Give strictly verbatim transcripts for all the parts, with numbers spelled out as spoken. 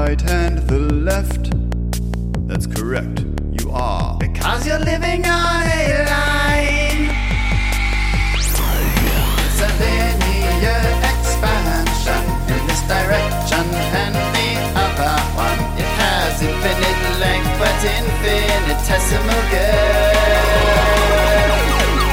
right and the left. That's correct, you are. Because you're living on a line. It's a linear expansion in this direction and the other one. It has infinite length but infinitesimal girth.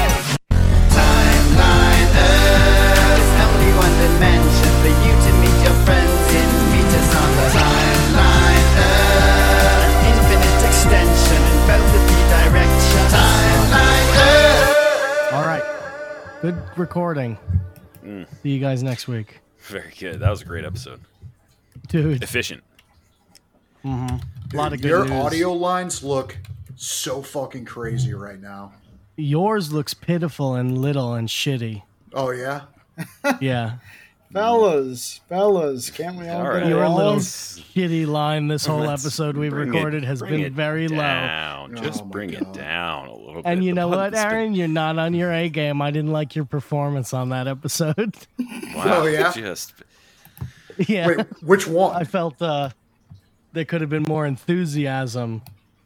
Timeline Earth, only one dimension for you to meet your friends in meters on the timeline Earth. An infinite extension in both of the directions. Timeline Earth. All right. Good recording. Mm. See you guys next week. Very good. That was a great episode. Dude. Efficient. Mm-hmm. A lot of good Your news. audio lines look so fucking crazy right now. Yours looks pitiful and little and shitty. Oh, yeah? Yeah. Fellas, fellas, can't we all, All get right. Your along? little shitty line this whole Let's episode we've bring recorded it- has bring been it very low. down. Oh Just my bring God. it down a little bit. And you The know button what, has been- Aaron? You're not on your A game. I didn't like your performance on that episode. Wow. Oh, yeah? Just Yeah. Wait, which I one? felt uh, there could have been more enthusiasm.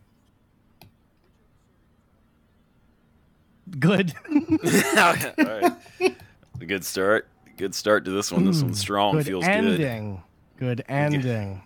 Good. all right. A good start. Good start to this one. This one's strong. Good Feels good. ending. Good ending.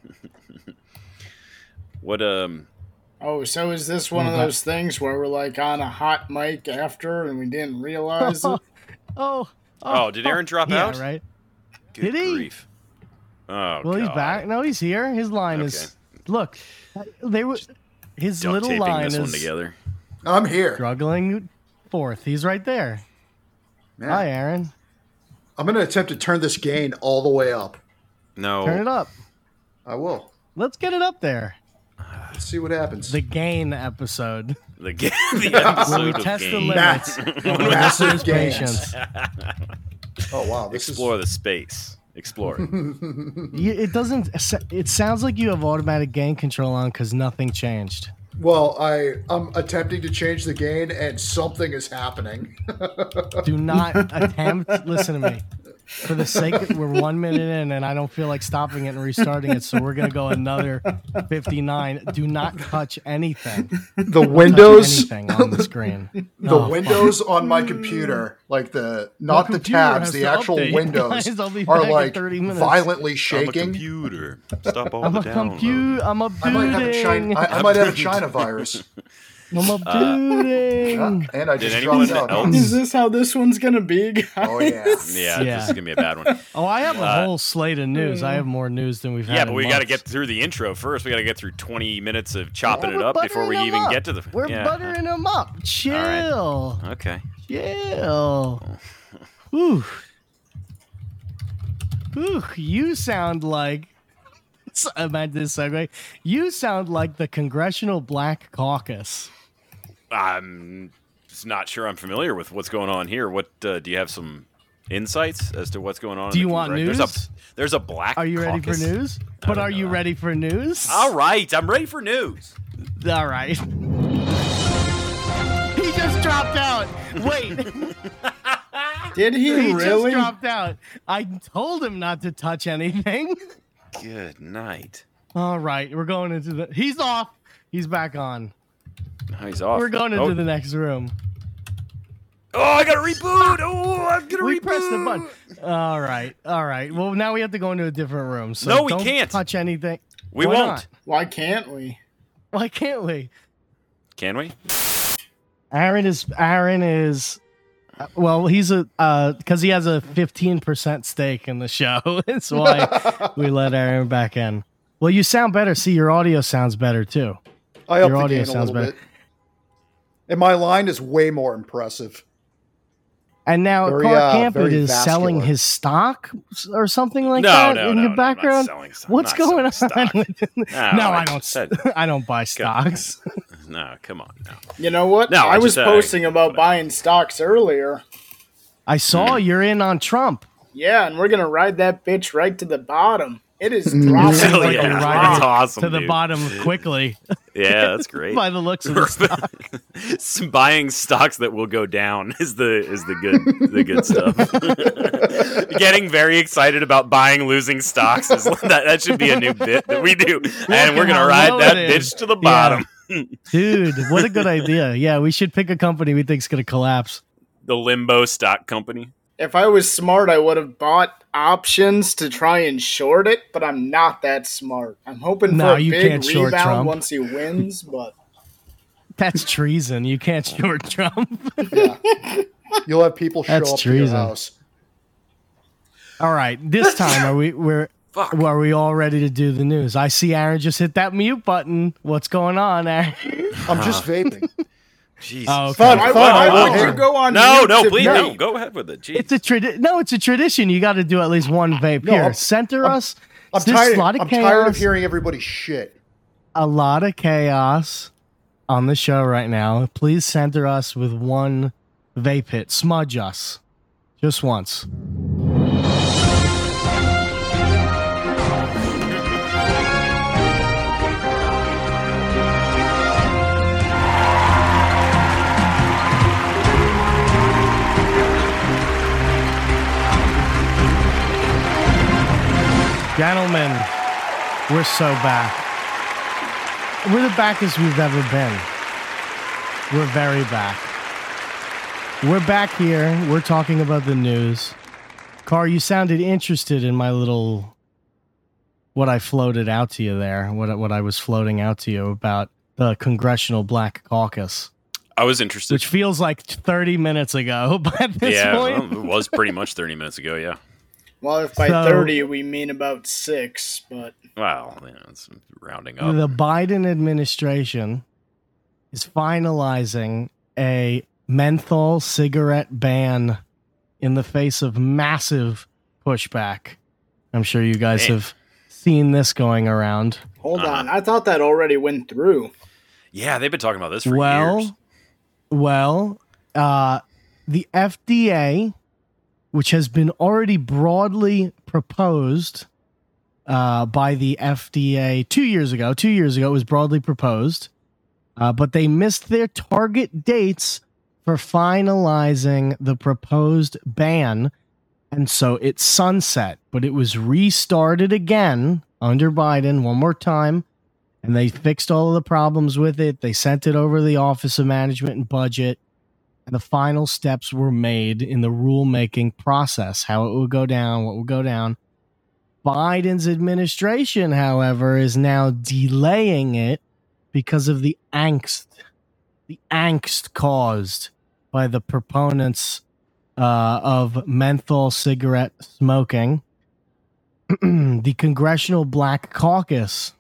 What um? Oh, so is this one of Okay. those things where we're like on a hot mic after and we didn't realize it? Oh. Oh, did Aaron drop yeah, out? right. Good Did he? grief. Oh, Well, he's God. back. No, he's here. His line is. Look, they were. His Duct little taping line this one is together. I'm here. struggling forth. He's right there. Man, Hi, Aaron. I'm going to attempt to turn this gain all the way up. No. Turn it up. I will. Let's get it up there. Let's see what happens. The gain episode. The, ga- the episode Where we of test the game. limits. Massive, of the massive listener's gains. patience. Oh, wow. This Explore is... the space. Explore. it. You- It doesn't. It sounds like you have automatic gain control on because nothing changed. Well, I, I'm attempting to change the gain, and something is happening. Do not attempt. Listen to me. For the sake of, we're one minute in, and I don't feel like stopping it and restarting it, so we're gonna go another fifty-nine. Do not touch anything. The Touch windows... anything on the screen. The Oh, windows on my computer, like the not the computer tabs, has the to actual update. windows Guys, I'll be are back in like thirty minutes. violently I'm a shaking. computer. Stop all I'm the a download. computer. I'm I might have a updating. China. I, I might have a China virus. I'm updating. Yeah, and I Did just anyone dropped out. else- Is this how this one's gonna be, guys? Oh yeah. Yeah, Yeah. this is gonna be a bad one. Oh, I have a Uh, whole slate of news. I have more news than we've had. Yeah, but in we got to months. get through the intro first. We got to get through twenty minutes of chopping Yeah, it we're up before we buttering even them get up. to the. We're yeah. buttering them up. Chill. Okay. Chill. Whew. Whew. You sound like. Imagine this segue. You sound like the Congressional Black Caucus. I'm just not sure I'm familiar with what's going on here. What uh, do you have some insights as to what's going on? Do in you the want Congress? news? There's a there's a black. Are you ready caucus? for news? I But don't are know you that. ready for news? All right, I'm ready for news. All right. He just dropped out. Wait. Did he, He really? just dropped out. I told him not to touch anything. Good night. All right, we're going into the. He's off. He's back on. Oh, he's off. We're going into oh. the next room. Oh, I gotta reboot. Oh, I'm gonna We reboot. pressed the button. All right, all right. Well, now we have to go into a different room. So No, we don't can't. touch anything. We Why won't. not? Why can't we? Why can't we? Can we? Aaron is. Aaron is. uh, Well, he's a because he has a fifteen percent stake in the show. That's why we let Aaron back in. Well, you sound better. See, your audio sounds better too. I upped Your the audio gain a sounds little better. bit. And my line is way more impressive. And now Very, Clark uh, Campbell very is selling vascular. his stock or something like No, that no, in no, the no, I'm not background. selling stock. What's I'm not going on? selling stock. with- No, no, I I don't. said- I don't buy stocks. No, come on. No. You know what? No, I I was just, uh, posting about buying stocks earlier. I saw Hmm. you're in on Trump. Yeah, and we're gonna ride that bitch right to the bottom. It is dropping Hell like yeah, a that's rock. awesome. to the dude. bottom quickly. Yeah, that's great. By the looks of the stock. Some buying stocks that will go down is the is the good the good stuff. Getting very excited about buying losing stocks is that that should be a new bit that we do, and we're gonna how ride low that it is. bitch to the Yeah. bottom. Dude, what a good idea. Yeah, we should pick a company we think's going to collapse. The Limbo Stock Company. If I was smart, I would have bought options to try and short it, but I'm not that smart. I'm hoping No, for a you big can't short rebound Trump. once he wins, but That's treason. You can't short Trump. You'll have people show That's up to your treason. house. All right, this time are we we're Fuck. are we all ready to do the news? I see Aaron just hit that mute button. What's going on, Aaron? I'm just vaping. Jesus. Oh, okay. Fun, why, fun. why I would will. you go on No, mute no, to please, vape? no. Go ahead with it. Jeez. It's a tradi- No, it's a tradition. You got to do at least one vape. No, Here, I'm- center I'm- us. I'm Is this tired. a lot of I'm tired of chaos? hearing everybody's shit. A lot of chaos on the show right now. Please center us with one vape hit. Smudge us. Just once. Gentlemen, we're so back. We're the backest we've ever been. We're very back. We're back here. We're talking about the news. Carr, you sounded interested in my little, what I floated out to you there, what, what I was floating out to you about the Congressional Black Caucus, I was interested. which feels like thirty minutes ago by this yeah, point. well, it was pretty much thirty minutes ago. Yeah. Well, if by So- thirty we mean about six, but Wow, yeah, it's rounding up. The Biden administration is finalizing a menthol cigarette ban in the face of massive pushback. I'm sure you guys Man. have seen this going around. hold Uh-huh. on. I thought that already went through. Yeah, they've been talking about this for well, years. well, uh, the F D A, which has been already broadly proposed uh, by the F D A two years ago. Two years ago, it was broadly proposed, uh, but they missed their target dates for finalizing the proposed ban, and so it sunset. But it was restarted again under Biden one more time, and they fixed all of the problems with it. They sent it over to the Office of Management and Budget. And the final steps were made in the rulemaking process, how it would go down, what would go down. Biden's administration, however, is now delaying it because of the angst, the angst caused by the proponents uh, of menthol cigarette smoking. The Congressional Black Caucus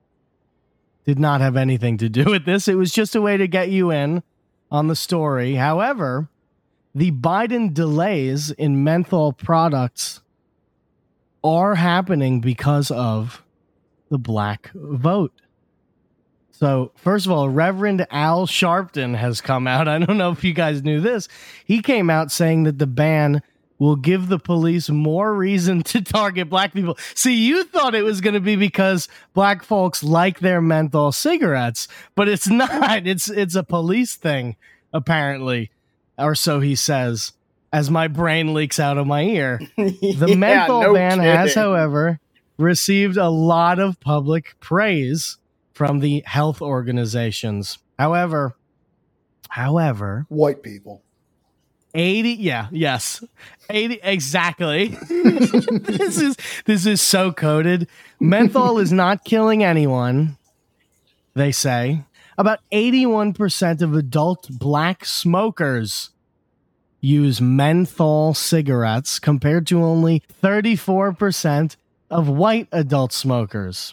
did not have anything to do with this. It was just a way to get you in on the story. However, the Biden delays in menthol products are happening because of the black vote. So, first of all, Reverend Al Sharpton has come out. I don't know if you guys knew this. He came out saying that the ban will give the police more reason to target black people. See, you thought it was going to be because black folks like their menthol cigarettes, but it's not. It's it's a police thing, apparently, or so he says, as my brain leaks out of my ear. The Yeah, menthol no ban has, kidding. however, received a lot of public praise from the health organizations. However, however, White people. eighty yeah, yes. eighty exactly. this is this is so coded. Menthol is not killing anyone, they say. About eighty-one percent of adult black smokers use menthol cigarettes compared to only thirty-four percent of white adult smokers.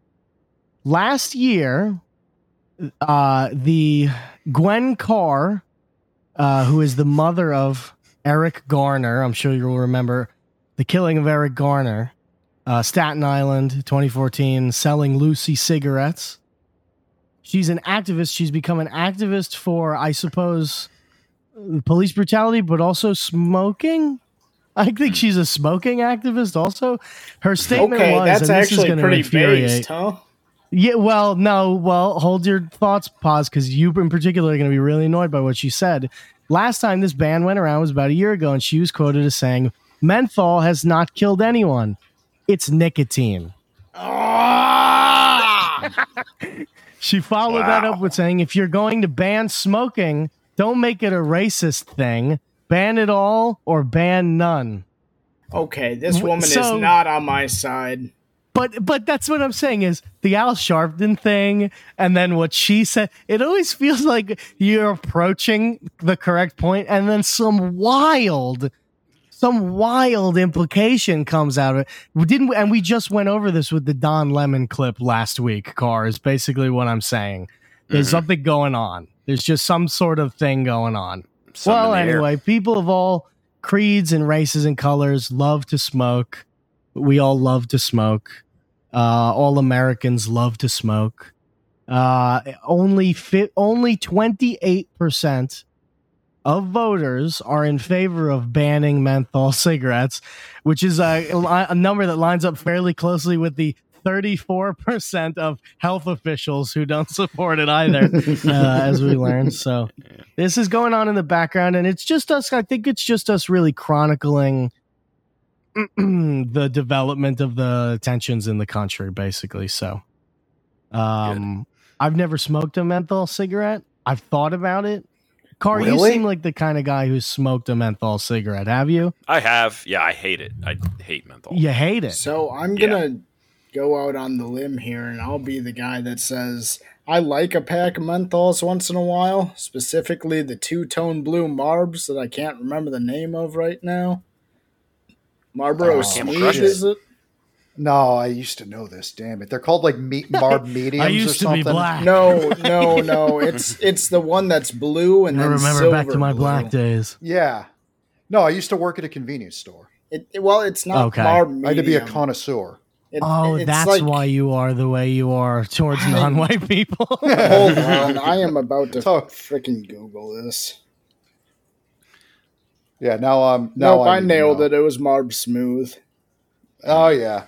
Last year, uh, the Gwen Carr, uh, who is the mother of Eric Garner, I'm sure you'll remember the killing of Eric Garner, uh, Staten Island, twenty fourteen, selling Lucy cigarettes. She's an activist. She's become an activist for, I suppose, police brutality, but also smoking. I think she's a smoking activist also. Her statement Okay, was, that's and this is actually going to pretty infuriate. based, huh? Yeah, well, no, well, hold your thoughts, pause, because you in particular are going to be really annoyed by what she said. Last time this ban went around was about a year ago, and she was quoted as saying, menthol has not killed anyone. It's nicotine. Ah! She followed Wow. that up with saying, if you're going to ban smoking, don't make it a racist thing. Ban it all or ban none. Okay, this W- woman so- is not on my side. But but that's what I'm saying is the Al Sharpton thing, and then what she said. It always feels like you're approaching the correct point, and then some wild, some wild implication comes out of it. We didn't, and we just went over this with the Don Lemon clip last week. Car is basically what I'm saying. There's Mhm. something going on. There's just some sort of thing going on. Some well, in the air. anyway, people of all creeds and races and colors love to smoke. We all love to smoke. Uh, all Americans love to smoke. Uh, only fi- only twenty-eight percent of voters are in favor of banning menthol cigarettes, which is a, a number that lines up fairly closely with the thirty-four percent of health officials who don't support it either, uh, as we learned. So this is going on in the background, and it's just us. I think it's just us really chronicling the development of the tensions in the country, basically. So, um, I've never smoked a menthol cigarette. I've thought about it. Car, you Really? seem like the kind of guy who's smoked a menthol cigarette. Have you? I have. Yeah, I hate it. I hate menthol. You hate it. So I'm Yeah. gonna go out on the limb here, and I'll be the guy that says I like a pack of menthols once in a while, specifically the two-tone blue Marbs that I can't remember the name of right now. Marlboro Oh, Camel Sneeze, Crushes. is it? No, I used to know this. Damn it, they're called like meat Marb mediums I or used to something. be black. No, no, no. It's it's the one that's blue and I then remember silver back to my blue. black days. Yeah, no, I used to work at a convenience store. It, it- well, it's not Okay. Marb medium. I had to be a connoisseur. It- Oh, it's that's like- why you are the way you are towards non-white people. Hold on, I am about to So- freaking Google this. Yeah, now I'm. Now Nope, I I need to nailed know. it. It was Marb Smooth. Oh yeah,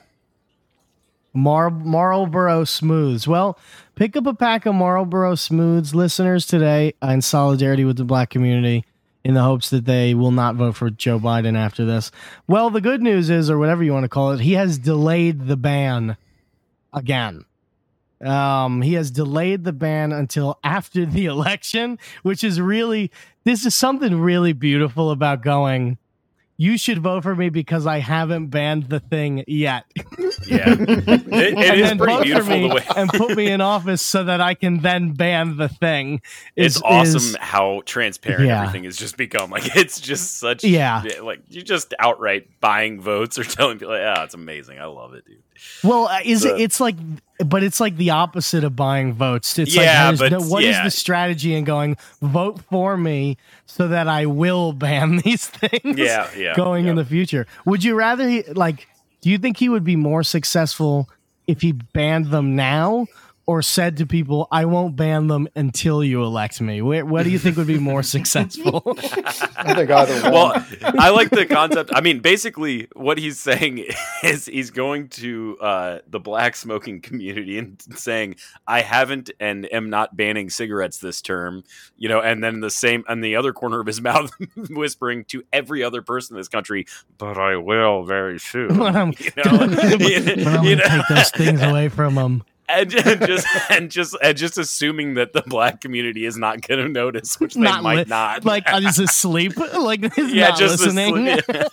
Mar- Marlboro Smooths. Well, pick up a pack of Marlboro Smooths, listeners, today uh, in solidarity with the black community in the hopes that they will not vote for Joe Biden after this. Well, the good news is, or whatever you want to call it, he has delayed the ban again. Um, he has delayed the ban until after the election, which is really, this is something really beautiful about going, you should vote for me because I haven't banned the thing yet. Yeah, it, it and is then pretty vote for beautiful me the way. and put me in office so that I can then ban the thing. It's is- awesome is- how transparent Yeah. everything has just become. Like it's just such. Yeah. like you're just outright buying votes or telling people, yeah, it's amazing. I love it, dude. well, uh, is The- it? It's like, but it's like the opposite of buying votes. It's Yeah, like, there's but no, what is yeah. the strategy in going vote for me so that I will ban these things? Yeah, yeah, Going in yeah. the future, would you rather he, like? Do you think he would be more successful if he banned them now, or said to people, "I won't ban them until you elect me"? Where, what do you think would be more successful? I think either one. Well, I like the concept. I mean, basically, what he's saying is he's going to uh, the black smoking community and saying, "I haven't and am not banning cigarettes this term," you know, and then the same on the other corner of his mouth, whispering to every other person in this country, "But I will very soon." When I'm, You know, when I'm you gonna know? take those things away from them. and, and just and just and just assuming that the black community is not going to notice, which they Not might li- not. Like I'm just asleep, like he's yeah, not just listening. asleep.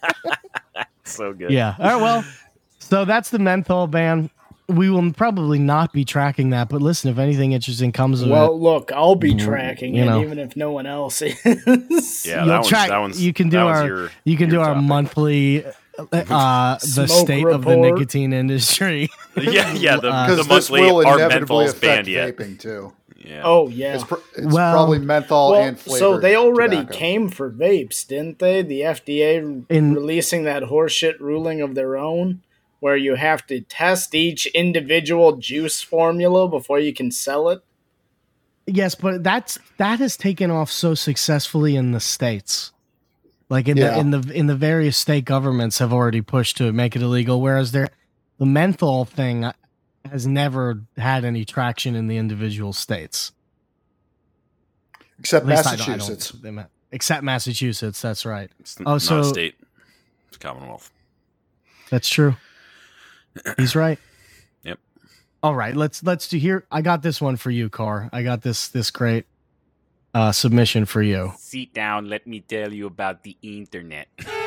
So good. Yeah. All right. Well, so that's the menthol ban. We will probably not be tracking that, but listen, if anything interesting comes of it, Well, look, I'll be tracking you it, know. even if no one else is. Yeah, you'll that one's, track. that one's you can do that was our your- you can your do our topic. monthly uh the Smoke state of the report. nicotine industry. Yeah, yeah. The, Uh, the Because this monthly will are inevitably menthols affect banned yet. vaping too. Yeah. Oh yeah. It's, pr- it's Well- probably menthol Well, and flavored so they already tobacco. came for vapes, didn't they? The F D A In- releasing that horseshit ruling of their own, where you have to test each individual juice formula before you can sell it. Yes, but that's that has taken off so successfully in the States. Like in Yeah. the in the in the various state governments have already pushed to make it illegal, whereas there the menthol thing has never had any traction in the individual states. Except At least I don't- I don't- Massachusetts. they ma- except Massachusetts, that's right. It's Oh, not so- a state. It's Commonwealth. That's true. He's right. Yep. All right, let's let's do here. I got this one for you, Carr. I got this this great uh, submission for you. Sit down. Let me tell you about the internet.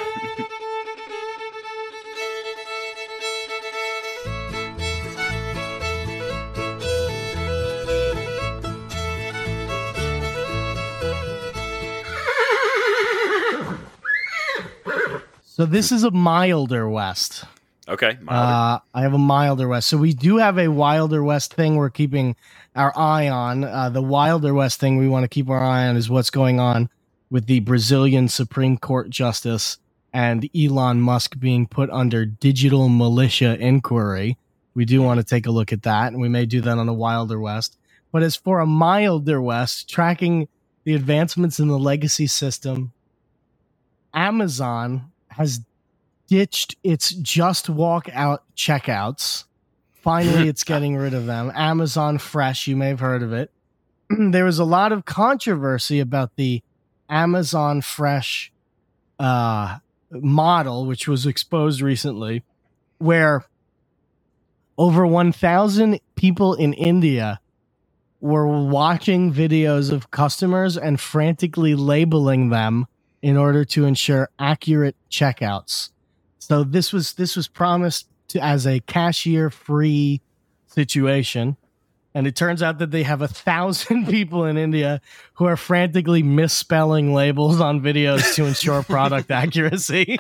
So this is a milder West. Okay. Milder. Uh, I have a milder West. So we do have a Wilder West thing we're keeping our eye on. Uh, the Wilder West thing we want to keep our eye on is what's going on with the Brazilian Supreme Court justice and Elon Musk being put under digital militia inquiry. We do want to take a look at that, and we may do that on a Wilder West. But as for a milder West, tracking the advancements in the legacy system, Amazon has ditched its just walk out checkouts. Finally, it's getting rid of them. Amazon Fresh, you may have heard of it. There was a lot of controversy about the Amazon Fresh uh, model, which was exposed recently, where over one thousand people in India were watching videos of customers and frantically labeling them in order to ensure accurate checkouts. So this was this was promised to as a cashier-free situation, and it turns out that they have a thousand people in India who are frantically misspelling labels on videos to ensure product accuracy.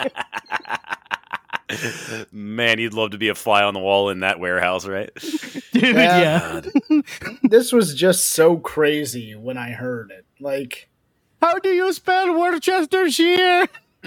Man, you'd love to be a fly on the wall in that warehouse, right? Dude, Yeah. yeah. This was just so crazy when I heard it. Like, How do you spell Worcestershire?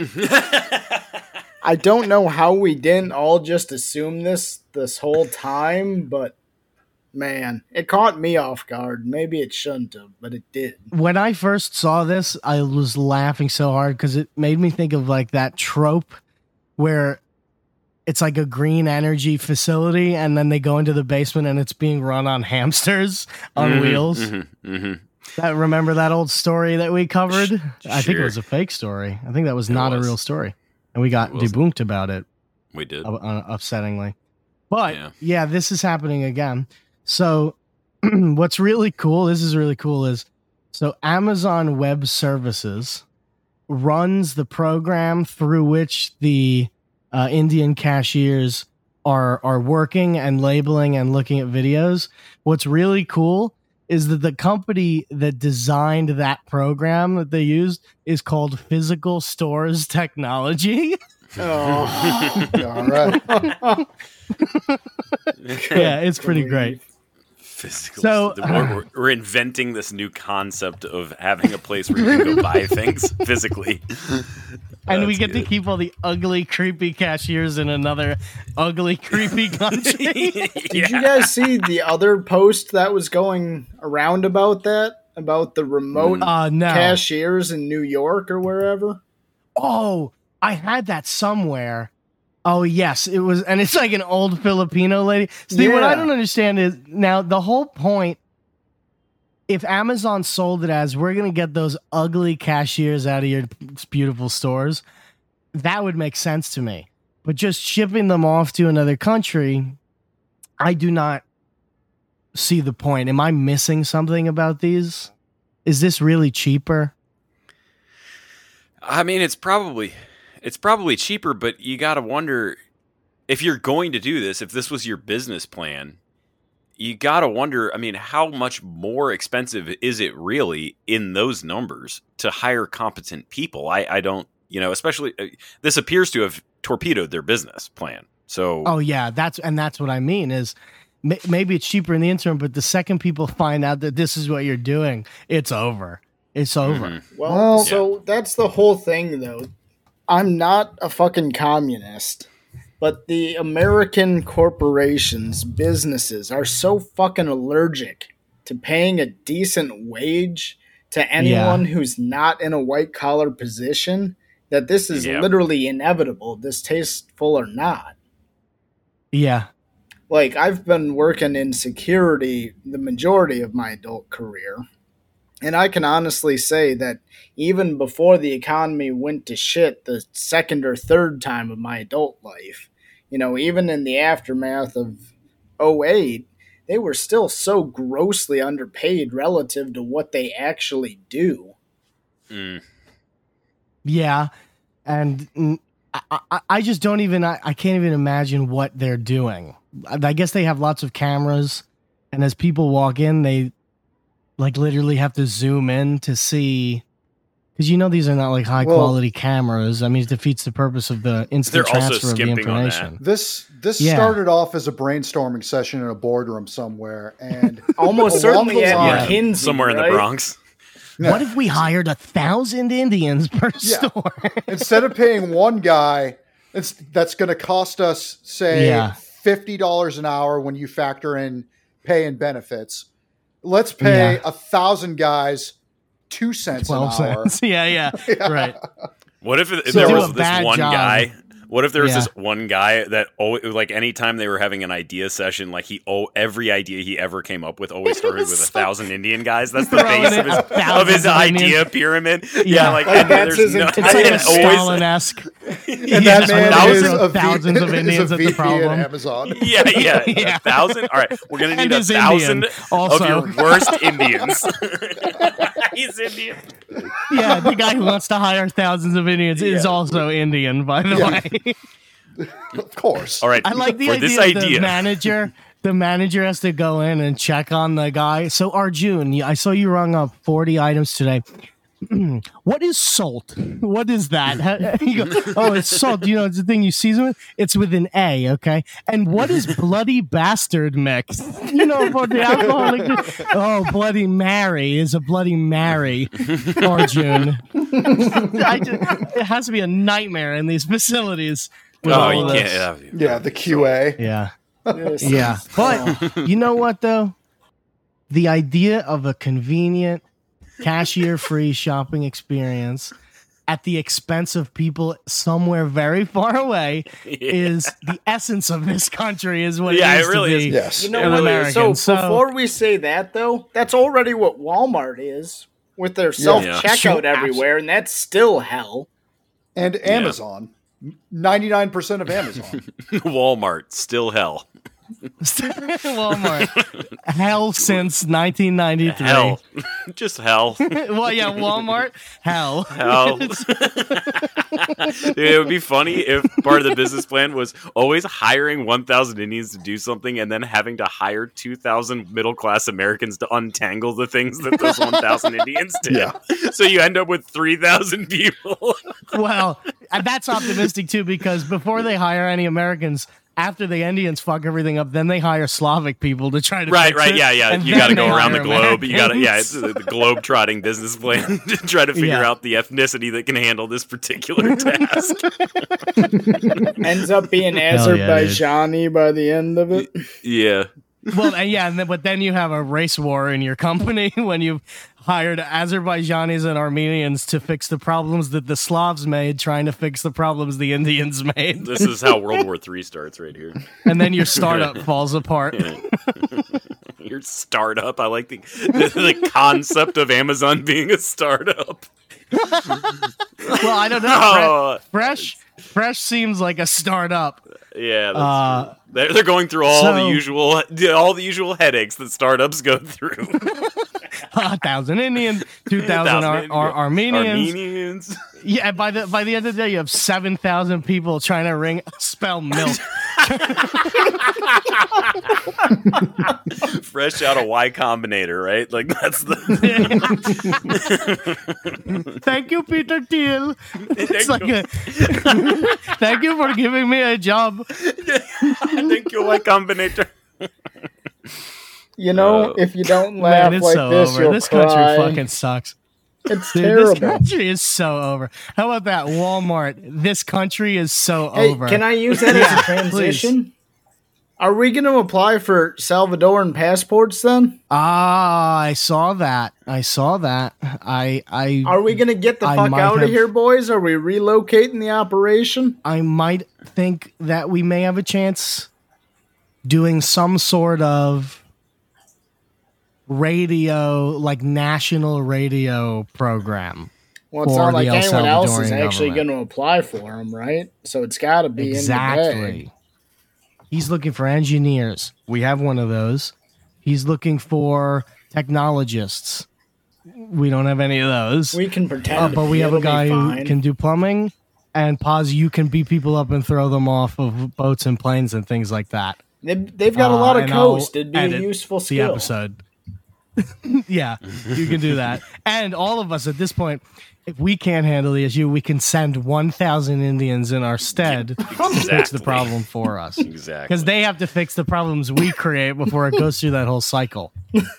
I don't know how we didn't all just assume this this whole time, but man, it caught me off guard. Maybe it shouldn't have, but it did. When I first saw this, I was laughing so hard because it made me think of like that trope where it's like a green energy facility and then they go into the basement and it's being run on hamsters on Mhm, wheels. mhm, mhm. That remember that old story that we covered? Sh- I think it sure. was a fake story. I think that was It not was. a real story. And we got It was. debunked about it. We did. uh, uh, upsettingly. But Yeah. yeah. this is happening again. So what's really cool, this is really cool, is so Amazon Web Services runs the program through which the uh, Indian cashiers are are working and labeling and looking at videos. What's really cool is that the company that designed that program that they used is called Physical Stores Technology. Oh, All right. Yeah, it's pretty great. Physical. So- we're, we're, we're inventing this new concept of having a place where you can go buy things physically. And we That's get to good. keep all the ugly, creepy cashiers in another ugly, creepy country. Did you guys see the other post that was going around about that? About the remote Uh, no. cashiers in New York or wherever? Oh, I had that somewhere. Oh, yes, it was. And it's like an old Filipino lady. See, what I Yeah. don't understand is now the whole point, if Amazon sold it as we're going to get those ugly cashiers out of your beautiful stores, that would make sense to me. But just shipping them off to another country, I do not see the point. Am I missing something about these? Is this really cheaper? I mean, it's probably it's probably cheaper, but you got to wonder if you're going to do this. If this was your business plan, you got to wonder. I mean, how much more expensive is it really in those numbers to hire competent people? I, I don't, you know, especially uh, this appears to have torpedoed their business plan. So, Oh yeah, that's and that's what I mean is may, maybe it's cheaper in the interim, but the second people find out that this is what you're doing, it's over. It's over. Mhm. Well, Well- so that's the whole thing, though. I'm not a fucking communist, but the American corporations, businesses are so fucking allergic to paying a decent wage to anyone who's not in a white collar position that this is Yeah. literally inevitable, distasteful or not. Yeah. Like, I've been working in security the majority of my adult career, and I can honestly say that even before the economy went to shit the second or third time of my adult life, you know, even in the aftermath of oh eight, they were still so grossly underpaid relative to what they actually do. Mm. Yeah. And mm, I, I, I just don't even, I, I can't even imagine what they're doing. I, I guess they have lots of cameras, and as people walk in, they like literally have to zoom in to see. Because you know these are not like high Well- quality cameras. I mean, it defeats the purpose of the instant They're also transfer of the skimping on that. information. This this Yeah. started off as a brainstorming session in a boardroom somewhere, and Almost Along certainly the at line- McKinsey, Somewhere in the right? Bronx. Yeah. What if we hired a thousand Indians per Yeah. store? instead of paying one guy, it's that's going to cost us say Yeah. fifty dollars an hour when you factor in pay and benefits. Let's pay Yeah. a thousand guys two cents an Twelve hour. cents. Yeah, yeah, right. What if, if So- there Do was a this bad one job. guy? What if there was Yeah. this one guy that always, like anytime they were having an idea session, like he oh every idea he ever came up with always started with a So- thousand Indian guys. That's the Throwing base in of his, a of thousand his Indian- idea pyramid. Yeah, Yeah. like, Like, and that's there's his no, entire- It's like and a always- Stalin-esque. And Yeah, that man thousands is of a v- thousands of is Indians a at the V P problem. at Amazon. Yeah, yeah, Yeah. a thousand. All right, we're gonna And need a he's thousand Indian, of also. your worst Indians. He's Indian. Yeah, the guy who wants to hire thousands of Indians is Yeah. also Indian, by the Yeah. way. Of course. All right, I like the for idea this of the idea. manager. The manager has to go in and check on the guy. So Arjun, I saw you rung up forty items today. What is salt? What is that? How- you go, oh, it's salt. You know, it's the thing you season with. It's with an A, okay. And what is bloody bastard mix? You know, for the alcoholic. Oh, Bloody Mary is a Bloody Mary, Arjun. I just, it has to be a nightmare in these facilities. with Oh, all you of can't. this. Yeah. Yeah, the Q A. Yeah. Yes. Yeah. But you know what though? The idea of a convenient cashier-free shopping experience at the expense of people somewhere very far away is the essence of this country is what Yeah, it it is really to is. be Yes. You know an what? American. So, So- before we say that, though, that's already what Walmart is with their self checkout Sure, everywhere, and that's still hell. And Amazon. ninety-nine percent of Amazon. Walmart still hell. Walmart. Hell since nineteen ninety-three. Hell, just hell. Well, yeah, Walmart. Hell. Hell. Dude, it would be funny if part of the business plan was always hiring one thousand Indians to do something and then having to hire two thousand middle class Americans to untangle the things that those one thousand Indians did. Yeah. So you end up with three thousand people. Well, and that's optimistic too, because before they hire any Americans, after the Indians fuck everything up, then they hire Slavic people to try to Right, fix right, it, yeah, yeah. and You then got to they go around the hire globe. You got to, yeah, Americans. it's the globe trotting business plan to try to figure Yeah. out the ethnicity that can handle this particular task. Ends up being Hell yeah, dude. Azerbaijani by the end of it. Yeah. Well, and yeah, and then, but then you have a race war in your company when you've hired Azerbaijanis and Armenians to fix the problems that the Slavs made, trying to fix the problems the Indians made, This is how World War Three starts right here. and then your startup falls apart. Your startup. I like the, the the concept of Amazon being a startup. Well, I don't know. Oh, Fresh, fresh seems like a startup. yeah, that's Uh, true. They're, they're going through all so- the usual all the usual headaches that startups go through. A thousand Indians, two thousand Ar- Thousand Ar- Armenians. Armenians. Yeah, by the by the end of the day, you have seven thousand people trying to ring spell milk. Fresh out of Y Combinator, right? Like that's the. Thank you, Peter Thiel. It's like Thank a, thank you for giving me a job. Thank you, Y Combinator. You know, Uh, if you don't laugh Man, it's like so this, over. you'll This cry. country fucking sucks. It's Dude, terrible. this country is so over. How about that, Walmart? This country is so Hey, over. can I use that as a transition? Are we going to apply for Salvadoran passports then? Ah, I saw that. I saw that. I I Are we going to get the I fuck might out have- of here, boys? Are we relocating the operation? I might think that we may have a chance doing some sort of radio, like national radio program. Well, it's For not like the El anyone else is Salvadoran actually going government. to apply for them, right? So it's got to be in the bag. Exactly. He's looking for engineers. We have one of those. He's looking for technologists. We don't have any of those. We can pretend, Uh, to but be, we have a it'll be guy who fine. can do plumbing. And pause, you can beat people up and throw them off of boats and planes and things like that. They've, they've got a Uh, lot of and I'll coast. It'd be a edit useful The skill. episode. Yeah, you can do that. And all of us at this point, if we can't handle the issue, we can send one thousand Indians in our stead to fix the Exactly. problem for us. Exactly. Because they have to fix the problems we create before it goes through that whole cycle.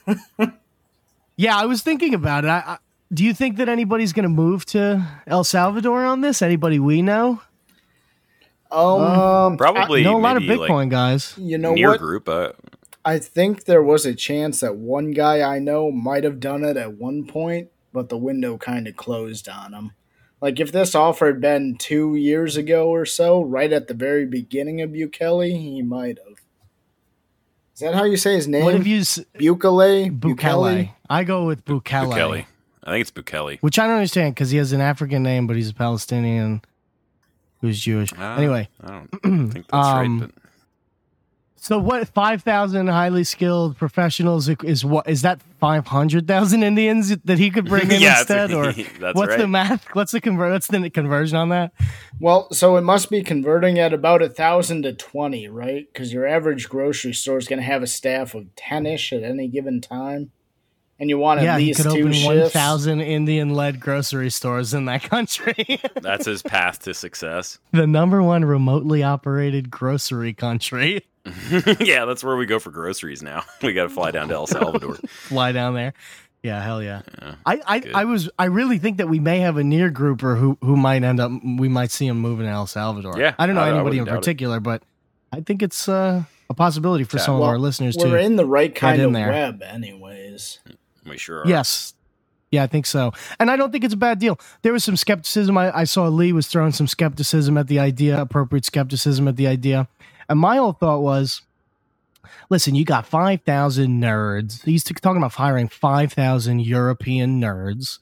Yeah, I was thinking about it. I, I, do you think that anybody's going to move to El Salvador on this? Anybody we know? Um, Um, Probably I know a lot of maybe, Bitcoin like, guys. you know near what? group. Uh, I think there was a chance that one guy I know might have done it at one point, but the window kind of closed on him. Like if this offer had been two years ago or so, right at the very beginning of Bukele, he might have. Is that how you say his name? What if you s- Bukele? Bukele? I go with Bukele, Bukele. I think it's Bukele. which I don't understand because he has an African name, but he's a Palestinian who's Jewish. Uh, Anyway, I don't think that's Um, right. But so what? Five thousand highly skilled professionals is what? Is that five hundred thousand Indians that he could bring in Yeah, instead, or that's what's the right. math? What's the convert? What's the conversion on that? Well, so it must be converting at about a thousand to twenty, right? Because your average grocery store is going to have a staff of ten-ish at any given time, and you want at Yeah, he least could two open one shifts. thousand Indian-led grocery stores in that country. That's his path to success. The number one remotely operated grocery country. Yeah, that's where we go for groceries now. We got to fly down to El Salvador. Fly down there. Yeah, hell yeah. Yeah, I, I, good. I was I really think that we may have a near grouper who who might end up we might see him moving to El Salvador. Yeah, I don't know I- I anybody in wouldn't doubt it. particular, but I think it's uh, a possibility for Yeah. some of Well, our listeners We're too. in the right kind in of there. web, anyways. We sure are. Yes. Yeah, I think so. And I don't think it's a bad deal. There was some skepticism. I, I saw Lee was throwing some skepticism at the idea, appropriate skepticism at the idea. And my whole thought was, listen, you got five thousand nerds. He's t- talking about hiring five thousand European nerds.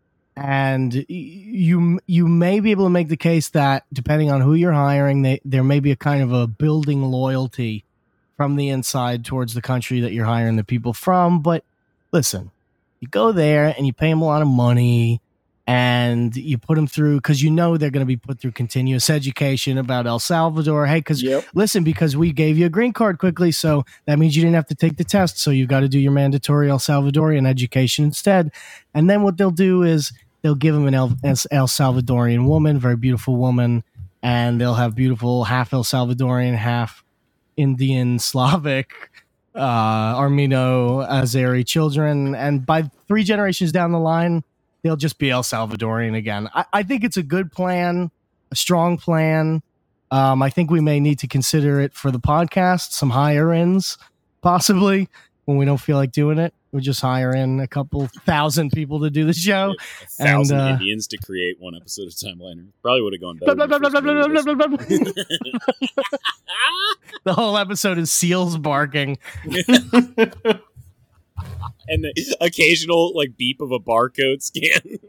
And y- you you may be able to make the case that depending on who you're hiring, they, there may be a kind of a building loyalty from the inside towards the country that you're hiring the people from. But listen, you go there and you pay them a lot of money and you put them through because you know they're going to be put through continuous education about El Salvador. Hey, because Yep. listen, because we gave you a green card quickly, so that means you didn't have to take the test. So you've got to do your mandatory El Salvadorian education instead. And then what they'll do is they'll give them an El, El Salvadorian woman, very beautiful woman, and they'll have beautiful half El Salvadorian, half Indian, Slavic, uh, Armeno, Azeri children. And by three generations down the line, they'll just be El Salvadorian again. I, I think it's a good plan, a strong plan. Um, I think we may need to consider it for the podcast, some higher ends, possibly, when we don't feel like doing it. We just hire in a couple thousand people to do the show. A thousand And, uh, Indians to create one episode of Timeliner. Probably would have gone Blah, better. blah, blah, the blah, first blah, blah, minute blah, of blah, this. blah, blah. The whole episode is seals barking. And the occasional like beep of a barcode scan.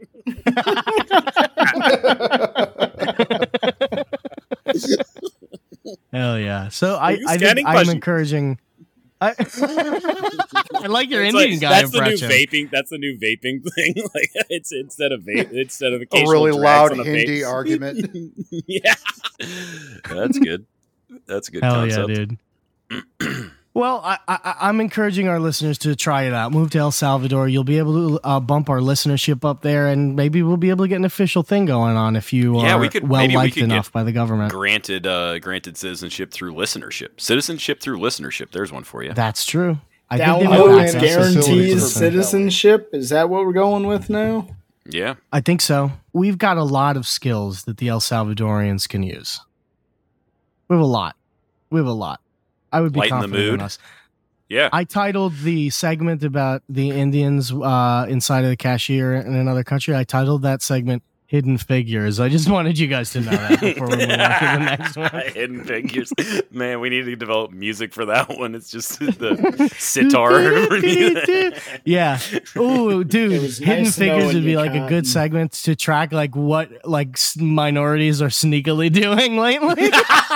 Hell yeah! So I, you I think scanning, I'm Pashi? encouraging. I, I like your It's Indian like- guy that's the new impression. vaping. That's the new vaping thing. Like it's instead of vape, instead of A occasional really drags loud on a Hindi vape. argument. Yeah. That's good. That's a good Hell concept. yeah, dude. Well, I, I, I'm encouraging our listeners to try it out. Move to El Salvador. You'll be able to uh, bump our listenership up there, and maybe we'll be able to get an official thing going on if you are Yeah, we could- well maybe we liked could enough get by the government. Granted, uh, granted citizenship through listenership. Citizenship through listenership. There's one for you. That's true. I think they will Download access facilities guarantees for citizenship. Is that what we're going with now? Yeah. I think so. We've got a lot of skills that the El Salvadorians can use. We have a lot. We have a lot. I would be Lighten the confident in mood. us. Yeah. I titled the segment about the Indians uh, inside of the cashier in another country. I titled that segment "Hidden Figures." I just wanted you guys to know that before we move on to the next one. Hidden Figures. Man, we need to develop music for that one. It's just the sitar. Yeah. Ooh, dude. It was Hidden nice Figures knowing would be you, like a good Cotton. segment to track like what like s- minorities are sneakily doing lately.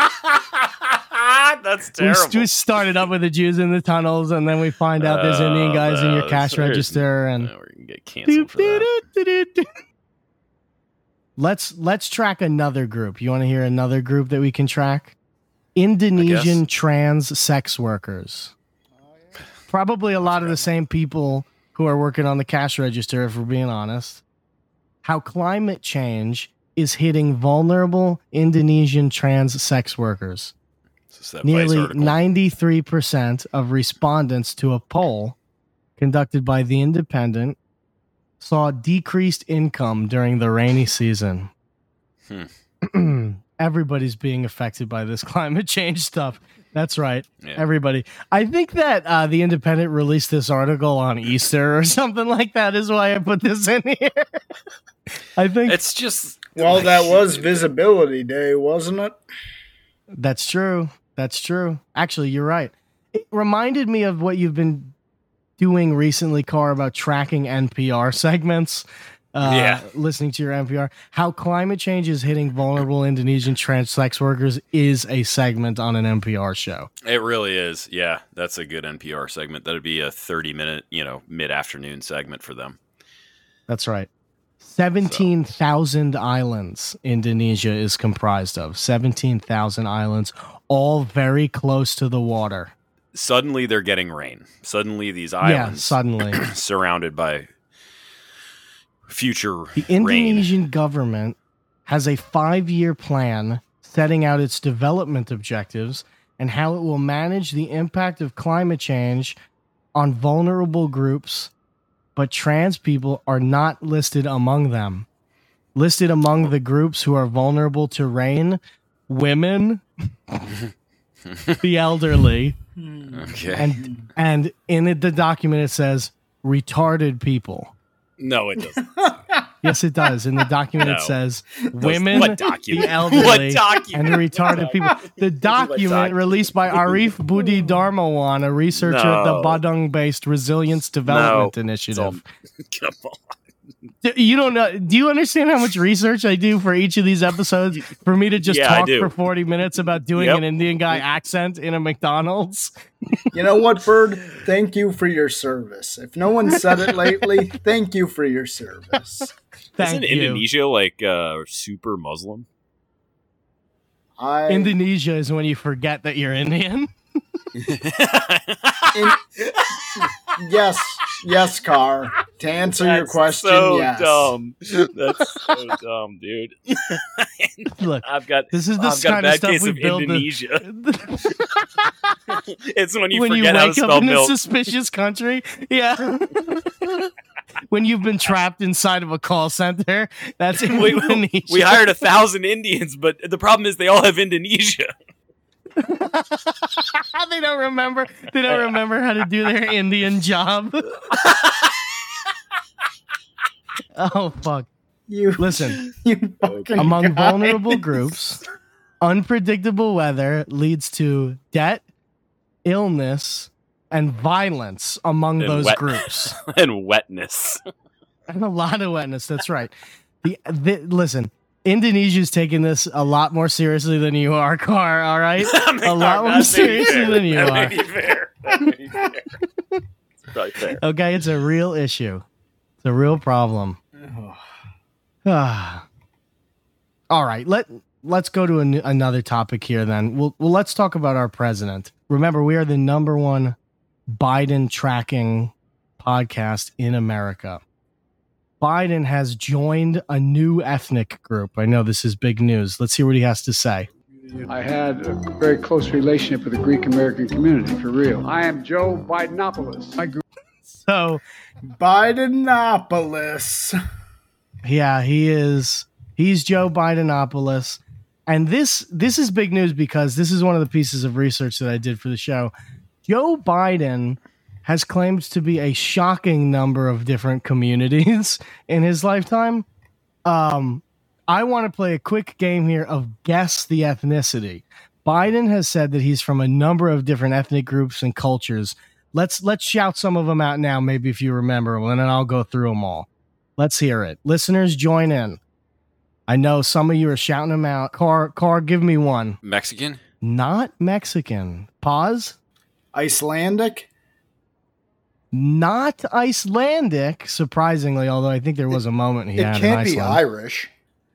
That's we terrible. s- just started up with the Jews in the tunnels, and then we find out there's Indian Oh, guys in no, your cash there's- register, and no, we're gonna get canceled for that. let's let's track another group. You want to hear another group that we can track? Indonesian trans sex workers. Probably a lot of the same people who are working on the cash register, if we're being honest. How climate change is hitting vulnerable Indonesian trans sex workers. This is that Vice Nearly article. ninety-three percent of respondents to a poll conducted by The Independent saw decreased income during the rainy season. Hmm. Everybody's being affected by this climate change stuff. That's right. Yeah. Everybody. I think that uh, The Independent released this article on Easter or something like that is why I put this in here. I think It's just Well, that was Visibility Day, wasn't it? that's true. That's true. Actually, you're right. It reminded me of what you've been doing recently, Car, about tracking N P R segments. Uh, Yeah. Listening to your N P R. How climate change is hitting vulnerable Indonesian trans sex workers is a segment on an N P R show. It really is. Yeah, that's a good N P R segment. That'd be a thirty minute, you know, mid afternoon segment for them. That's right. seventeen thousand islands Indonesia is comprised of. seventeen thousand islands, all very close to the water. Suddenly they're getting rain. Suddenly these Yeah, islands suddenly. surrounded by future The rain. Indonesian government has a five-year plan setting out its development objectives and how it will manage the impact of climate change on vulnerable groups, but trans people are not listed among them. Listed among the groups who are vulnerable to rain, women, the elderly, Okay. and and in it, the document it says retarded people. No, it doesn't. Yes, it does. In the document, No. it says women, What document? the elderly, What document? and the retarded people. The document document? released by Arif Budi Darmawan, a researcher at the No. Badung-based Resilience Development No. Initiative. Come on. Do you don't know? Do you understand how much research I do for each of these episodes for me to just Yeah, I talk do. for forty minutes about doing Yep. an Indian guy accent in a McDonald's? You know what, Bird? Thank you for your service. If no one said it lately, thank you for your service. Thank Isn't you. Indonesia like uh, super Muslim? I Indonesia is when you forget that you're Indian. in, yes, yes, Car. To answer your That's question, so yes. dumb. That's so dumb, dude. Look, I've got this is the I've got a kind of bad stuff case we of build. Indonesia. The, It's when you when you forget how to wake up spell in a milk. suspicious country, yeah. When you've been trapped inside of a call center, that's in we, Indonesia. we hired a thousand Indians, but the problem is they all have Indonesia. They don't remember. They don't remember how to do their Indian job. Oh fuck! You Listen, you fucking among guys. vulnerable groups, unpredictable weather leads to debt, illness, and violence among And those wet- groups. and wetness. And a lot of wetness. That's right. The, the listen, Indonesia's taking this a lot more seriously than you are, Car. All right, a lot more seriously than you that are. may be fair. That may be fair. It's probably fair. Okay, it's a real issue. It's a real problem. Ah. All right, let let's go to an, another topic here. Then, well, well, let's talk about our president. Remember, we are the number one Biden tracking podcast in America. Biden has joined a new ethnic group. I know this is big news. Let's hear what he has to say. I had a very close relationship with the Greek American community, for real. I am Joe Bidenopoulos. I grew So, Bidenopolis. yeah, he is. He's Joe Bidenopoulos. And this this is big news because this is one of the pieces of research that I did for the show. Joe Biden has claimed to be a shocking number of different communities in his lifetime. Um, I want to play a quick game here of guess the ethnicity. Biden has said that he's from a number of different ethnic groups and cultures. Let's let's shout some of them out now, maybe if you remember, and then I'll go through them all. Let's hear it. Listeners, join in. I know some of you are shouting them out. Car, Car, give me one. Mexican? Not Mexican. Pause. Icelandic? Not Icelandic, surprisingly, although I think there was a moment he It had in can't be Iceland. Irish.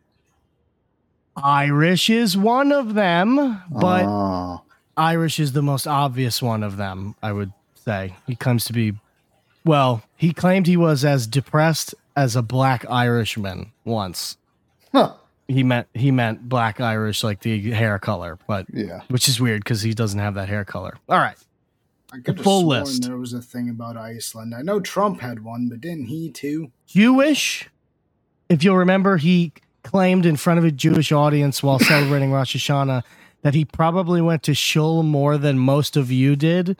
Irish is one of them, but Oh. Irish is the most obvious one of them, I would say. He comes to be, well, he claimed he was as depressed as a black Irishman once. Huh. He meant he meant black Irish, like the hair color, but Yeah. which is weird because he doesn't have that hair color. All right. I could have full sworn list. there was a thing about Iceland. I know Trump had one, but didn't he too? Jewish. If you'll remember, he claimed in front of a Jewish audience while celebrating Rosh Hashanah that he probably went to shul more than most of you did.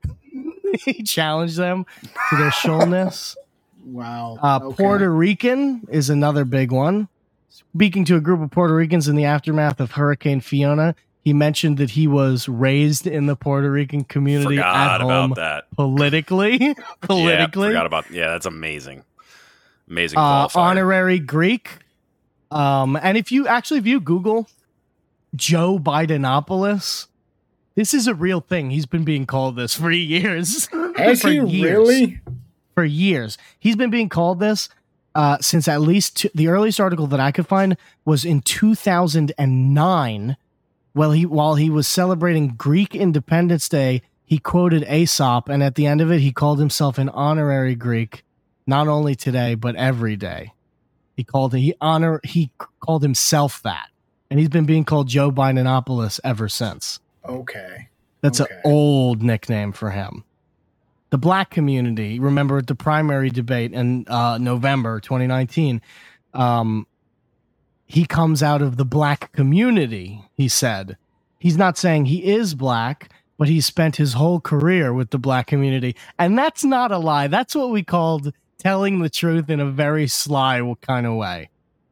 He challenged them to their shulness. Wow. Uh, Okay. Puerto Rican is another big one. Speaking to a group of Puerto Ricans in the aftermath of Hurricane Fiona, he mentioned that he was raised in the Puerto Rican community Forgot at home about that. politically. Yeah, politically. forgot about. Yeah, that's amazing. Amazing uh, qualifier. honorary Greek. Um, and if you actually, if you Google Joe Bidenopoulos, this is a real thing. He's been being called this for years. Has For he years. really? For years. He's been being called this uh, since at least two, the earliest article that I could find was in two thousand nine. Well, he while he was celebrating Greek Independence Day, he quoted Aesop, and at the end of it, he called himself an honorary Greek, not only today but every day. He called he honor he called himself that, and he's been being called Joe Bidenopoulos ever since. Okay. That's Okay. an old nickname for him. The black community, remember at the primary debate in uh, November twenty nineteen, um, he comes out of the black community, he said. He's not saying he is black, but he spent his whole career with the black community. And that's not a lie. That's what we called telling the truth in a very sly kind of way.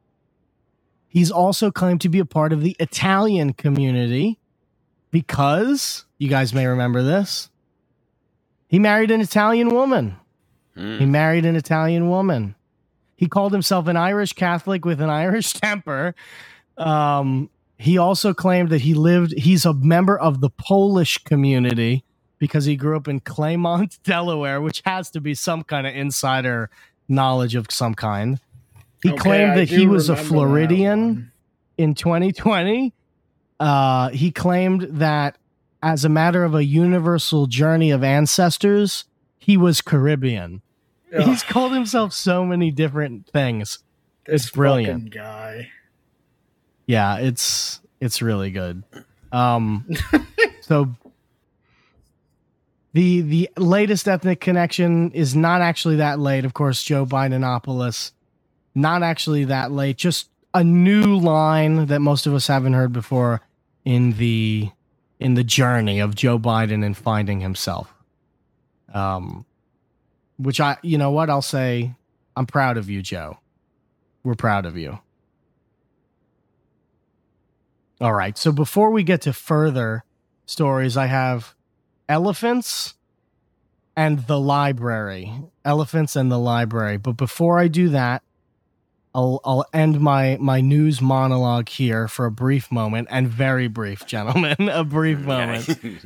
He's also claimed to be a part of the Italian community because, you guys may remember this, he married an Italian woman. Mm. He married an Italian woman. He called himself an Irish Catholic with an Irish temper. Um, he also claimed that he lived, he's a member of the Polish community because he grew up in Claymont, Delaware, which has to be some kind of insider knowledge of some kind. He Okay, claimed I that do he was a remember that Floridian one. in twenty twenty. Uh, he claimed that as a matter of a universal journey of ancestors, he was Caribbean. Ugh, He's called himself so many different things. this it's brilliant. fucking guy. Yeah, it's it's really good. Um, so the the latest ethnic connection is not actually that late. Of course, Joe Bidenopoulos, not actually that late. Just a new line that most of us haven't heard before in the in the journey of Joe Biden and finding himself. Um, which I, you know what, I'll say, I'm proud of you, Joe. We're proud of you. All right. So before we get to further stories, I have elephants and the library. Elephants and the library. But before I do that, I'll I'll end my my news monologue here for a brief moment, and very brief, gentlemen, a brief moment.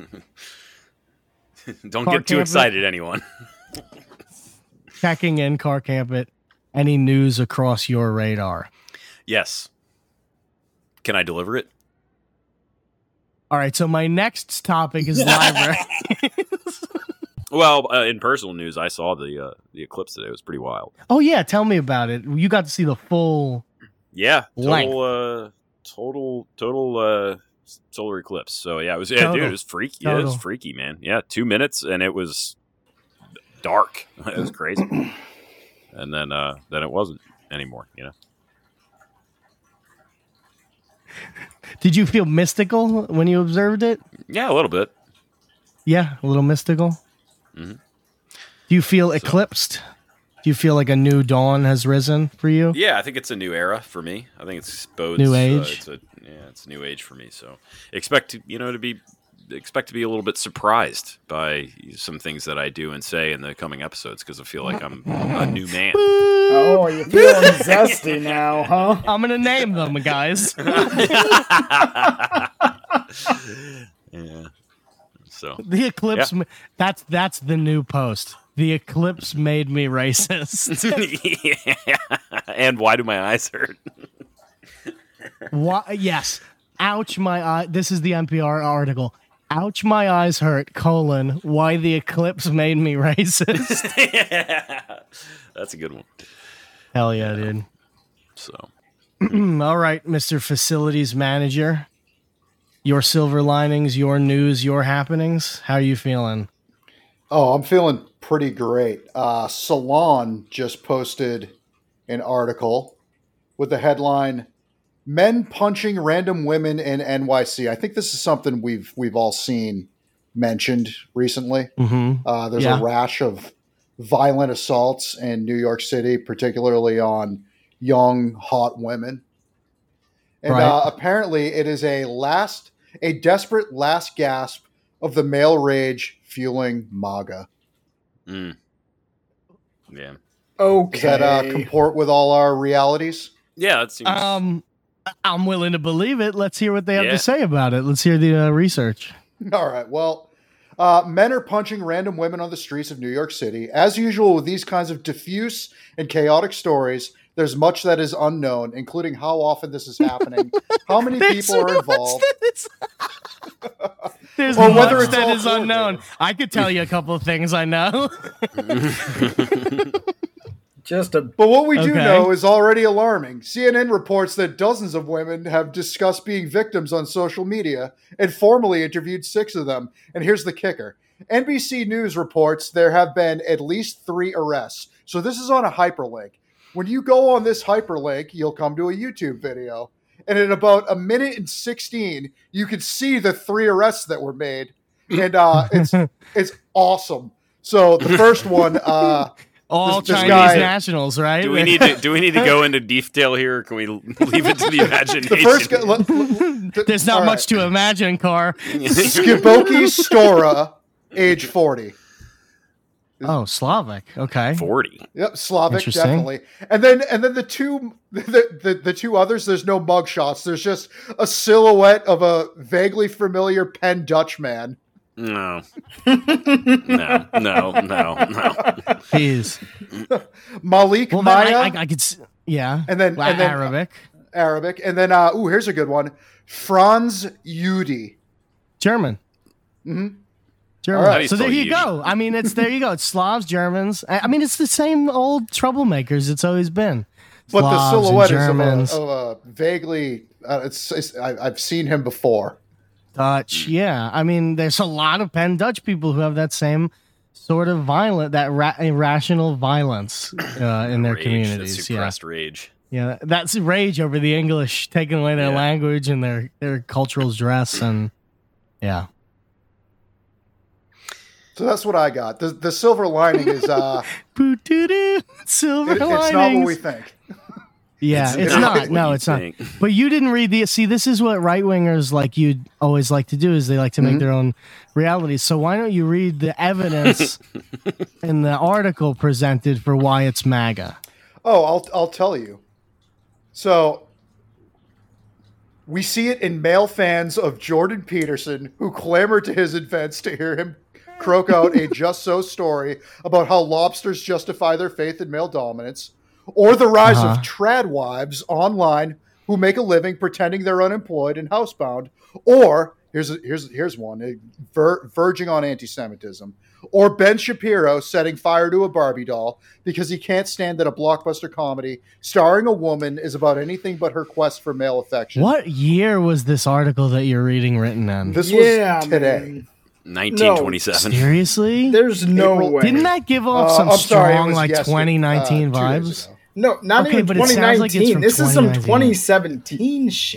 Don't Car get too Campbell. excited, anyone. Checking in, Car Campbell. Any news across your radar? Yes. Can I deliver it? All right. So my next topic is library. Well, uh, in personal news, I saw the uh, the eclipse today. It was pretty wild. Oh yeah, tell me about it. You got to see the full. Yeah, Length. total, uh, total, total uh, solar eclipse. So yeah, it was. Yeah, Total. dude, it was freaky. Yeah, it was Total. freaky, man. Yeah, two minutes, and it was dark. It was crazy. And then, uh, then it wasn't anymore. You know. Did you feel mystical when you observed it? Yeah, a little bit. Yeah, a little mystical. Mm-hmm. Do you feel eclipsed? Do you feel like a new dawn has risen for you? Yeah, I think it's a new era for me. I think it's bodes. New Uh, age? it's a, yeah, it's a new age for me. So expect to, you know, to be expect to be a little bit surprised by some things that I do and say in the coming episodes because I feel like I'm a new man. Oh, you're feeling zesty now, huh? I'm gonna name them, guys. Yeah. So The eclipse. Yeah. ma- That's that's the new post. The eclipse made me racist. yeah. And why do my eyes hurt? Why, yes. Ouch, my eye. This is the N P R article. Ouch, my eyes hurt. Colon. Why the eclipse made me racist. Yeah. That's a good one. Hell yeah, dude. So All right, Mister Facilities Manager. Your silver linings, your news, your happenings. How are you feeling? Oh, I'm feeling pretty great. Uh, Salon just posted an article with the headline "Men Punching Random Women in N Y C." I think this is something we've we've all seen mentioned recently. Mm-hmm. Uh, there's Yeah. a rash of violent assaults in New York City, particularly on young, hot women. And Right. uh, apparently, it is a last, a desperate last gasp of the male rage fueling MAGA. mm. Yeah. Okay. Does that uh, comport with all our realities? Yeah, that seems Um, I'm willing to believe it. Let's hear what they have Yeah. to say about it. Let's hear the uh, research. All right. Well, uh, men are punching random women on the streets of New York City. As usual with these kinds of diffuse and chaotic stories, there's much that is unknown, including how often this is happening, how many There's people are much involved. that is- There's Or much whether it's that all is unknown. coordinated. I could tell you a couple of things I know. Just a But what we do Okay. know is already alarming. C N N reports that dozens of women have discussed being victims on social media and formally interviewed six of them. And here's the kicker. N B C News reports there have been at least three arrests. So this is on a hyperlink. When you go on this hyperlink, you'll come to a YouTube video. And in about a minute and sixteen, you can see the three arrests that were made. And uh, it's it's awesome. So the first one... Uh, All This- this Chinese guy- nationals, right? Do we need to do we need to go into detail here or can we leave it to the imagination? the first guy... let- let- There's not all much to imagine, Car. Skiboki Stora, age forty. Oh, Slavic. Okay. forty. Yep, Slavic, Interesting. definitely. And then and then the two the, the, the two others, there's no mug shots. There's just a silhouette of a vaguely familiar Penn Dutch man. No. no, no, no, no. Jeez. Malik Well, then Maya, I, I, I could. s- Yeah. and then La- and then Arabic. Arabic, and then uh, ooh, here's a good one, Franz Yudi. German. Mhm. German. All right. How do you So there spell you Yudi? go. I mean, it's there you go. It's Slavs, Germans. I I mean, it's the same old troublemakers. It's always been. But the Slavs and silhouette is of a, Germans, of a vaguely. Uh, it's, it's I, I've seen him before. Dutch. Yeah. I mean, there's a lot of Penn Dutch people who have that same sort of violent, that ra- irrational violence uh, in their Rage, communities. that Yeah. suppressed rage. Yeah, that's rage over the English taking away their Yeah. language and their, their cultural dress and yeah. So that's what I got. The the silver lining is uh, Boo-doo-doo, silver it- it's linings. not what we think. Yeah, It's it's, not not. what No, you it's think. not. But you didn't read the. See, this is what right wingers like you always like to do is they like to make Mhm. their own realities. So why don't you read the evidence in the article presented for why it's MAGA? Oh, I'll I'll tell you. So we see it in male fans of Jordan Peterson who clamor to his events to hear him croak out a just so story about how lobsters justify their faith in male dominance, or the rise Uh-huh. of trad wives online who make a living pretending they're unemployed and housebound, or here's a, here's here's one eh, ver, verging on anti-Semitism, or Ben Shapiro setting fire to a Barbie doll because he can't stand that a blockbuster comedy starring a woman is about anything but her quest for male affection. What year was this article that you're reading written in? This yeah, was today. man. nineteen twenty-seven. Seriously? There's no April- way. Didn't that give off Uh, some I'm sorry, it strong was like yesterday, twenty nineteen uh, two days vibes? ago. No, not Okay, even but it sounds twenty nineteen. like it's from This is some twenty nineteen. twenty seventeen shit.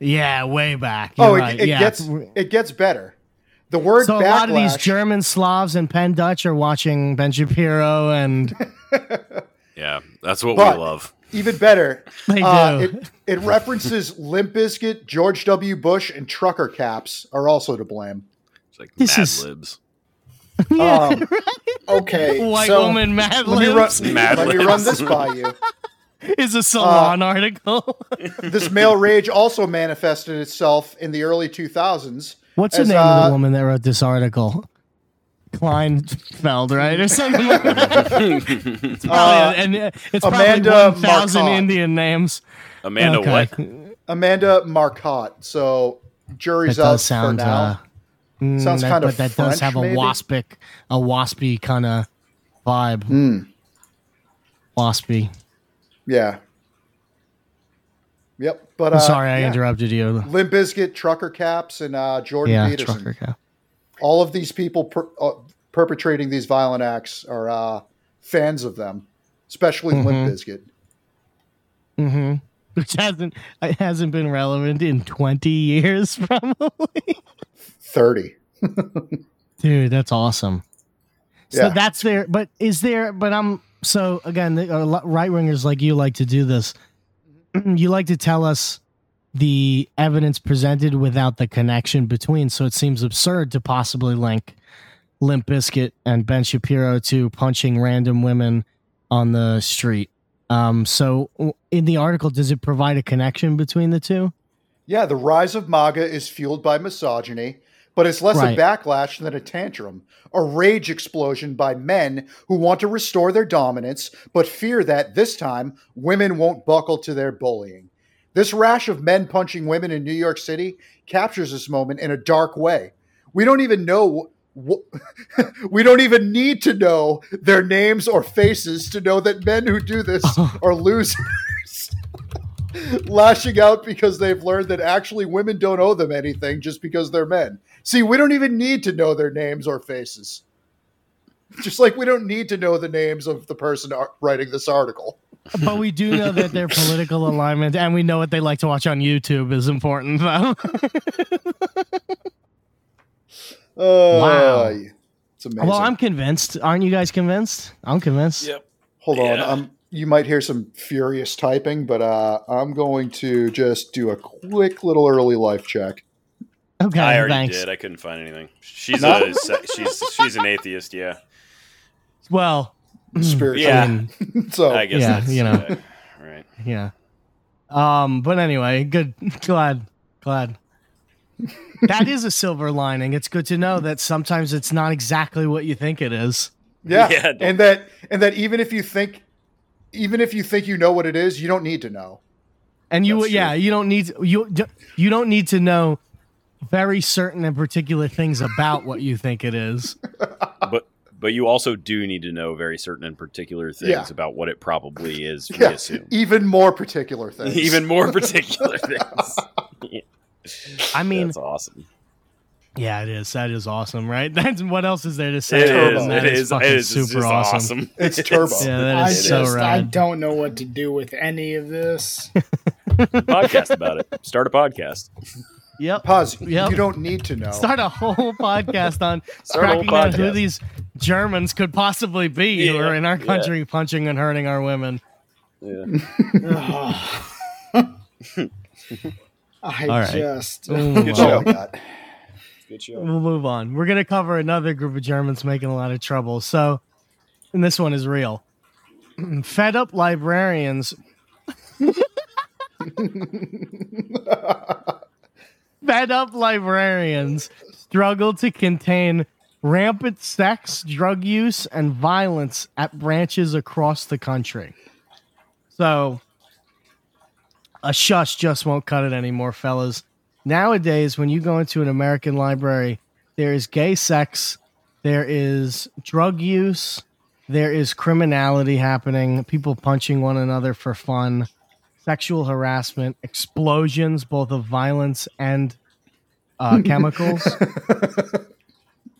Yeah, way back. Oh, You're it, right. it yeah. gets it gets better. The word So backlash. a lot of these German Slavs and Penn Dutch are watching Ben Shapiro, and Yeah, that's what But- we love. Even better, They uh, do. it, it references Limp Bizkit, George W. Bush, and trucker caps are also to blame. It's like This Mad is- Libs. Um, Okay, White so woman Mad let me run, Libs Mad let me Libs. run this by you. is a salon Uh, article. This male rage also manifested itself in the early two thousands. What's the as, name of uh, the woman that wrote this article? Kleinfeld, right, or something like that. It's probably, and uh, it's probably Amanda one thousand Marcotte. Indian names. Amanda Okay. what? Amanda Marcotte. So jury's That out does sound. for now. Uh, mm, Sounds that- kind of but that French, does have a maybe? waspic, a waspy kind of vibe. Hmm. Waspy. Yeah. Yep. But I'm uh, sorry, I yeah. interrupted you. Limp Bizkit, trucker caps, and uh, Jordan Yeah, Peterson. trucker cap. All of these people per, uh, perpetrating these violent acts are uh, fans of them, especially Mhm. Limp Bizkit. Mm-hmm. Which hasn't it hasn't been relevant in twenty years, probably. thirty. Dude, that's awesome. So Yeah. that's there, but is there? But I'm so again, the, uh, right wingers like you like to do this. You like to tell us the evidence presented without the connection between. So it seems absurd to possibly link Limp Bizkit and Ben Shapiro to punching random women on the street. Um, so w- in the article, does it provide a connection between the two? Yeah, the rise of MAGA is fueled by misogyny, but it's less Right. a backlash than a tantrum, a rage explosion by men who want to restore their dominance, but fear that this time women won't buckle to their bullying. This rash of men punching women in New York City captures this moment in a dark way. We don't even know. wh- we don't even need to know their names or faces to know that men who do this are losers. Lashing out because they've learned that actually women don't owe them anything just because they're men. See, we don't even need to know their names or faces. Just like we don't need to know the names of the person ar- writing this article. But we do know that their political alignment, and we know what they like to watch on YouTube is important, though. Uh, Wow. It's amazing. Well, I'm convinced. Aren't you guys convinced? I'm convinced. Yep. Hold on. Yeah. Um, you might hear some furious typing, but uh, I'm going to just do a quick little early life check. Okay, I already thanks. did. I couldn't find anything. She's No? a se- she's she's an atheist. Yeah. Well, Spiritual. Yeah. I mean, So I guess. Yeah, that's, you know. uh, right. yeah. Um, but anyway, good. Glad. Glad. That is a silver lining. It's good to know that sometimes it's not exactly what you think it is. yeah, Yeah. and that and that even if you think, even if you think you know what it is, you don't need to know. And you, That's yeah, true. you don't need you you don't need to know very certain and particular things about what you think it is. But but you also do need to know very certain and particular things Yeah. about what it probably is. We Yeah, assume even more particular things. even more particular things. I mean, That's awesome. yeah, it is. That is awesome, right? That's what else is there to say? It other turbo. than is. that? It It's is. fucking It is it's super just awesome. awesome. It's turbo. Yeah, that I is so just I rad. don't know what to do with any of this. Podcast about it. Start a podcast. Yep. Pause. Yep. You don't need to know. Start a whole podcast on Start a whole tracking down who podcast. these Germans could possibly be who Yeah, are in our yeah. country punching and hurting our women. Yeah. I All right. just Ooh, Good wow. Oh my God. Good show. We'll move on. We're going to cover another group of Germans making a lot of trouble. So, and this one is real. Fed up librarians. Fed up librarians struggle to contain rampant sex, drug use, and violence at branches across the country. So, a shush just won't cut it anymore, fellas. Nowadays, when you go into an American library, there is gay sex, there is drug use, there is criminality happening, people punching one another for fun, sexual harassment, explosions, both of violence and uh, chemicals.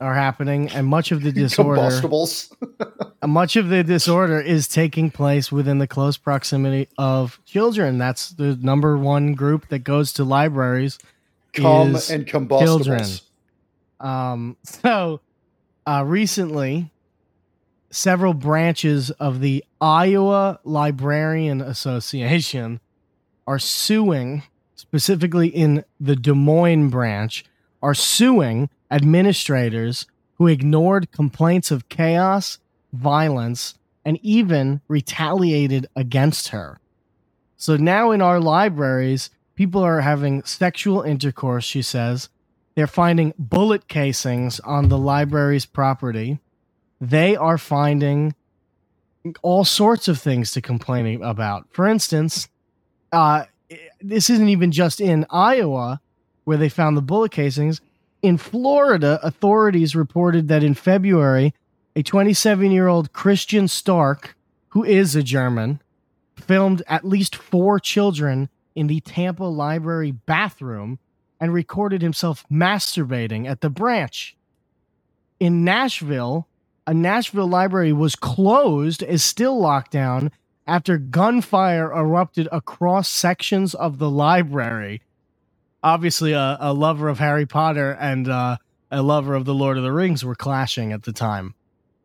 are happening, and much of the disorder, Combustibles. much of the disorder is taking place within the close proximity of children. That's the number one group that goes to libraries. Cum is and combustibles. children. Um, so uh, recently, several branches of the Iowa Librarian Association are suing, specifically in the Des Moines branch, are suing administrators who ignored complaints of chaos, violence, and even retaliated against her. So now in our libraries, people are having sexual intercourse, she says. They're finding bullet casings on the library's property. They are finding all sorts of things to complain about. For instance, uh, this isn't even just in Iowa where they found the bullet casings. In Florida, authorities reported that in February, a twenty-seven-year-old Christian Stark, who is a German, filmed at least four children in the Tampa Library bathroom and recorded himself masturbating at the branch. In Nashville, a Nashville library was closed, is still locked down, after gunfire erupted across sections of the library. Obviously, a, a lover of Harry Potter and uh, a lover of the Lord of the Rings were clashing at the time.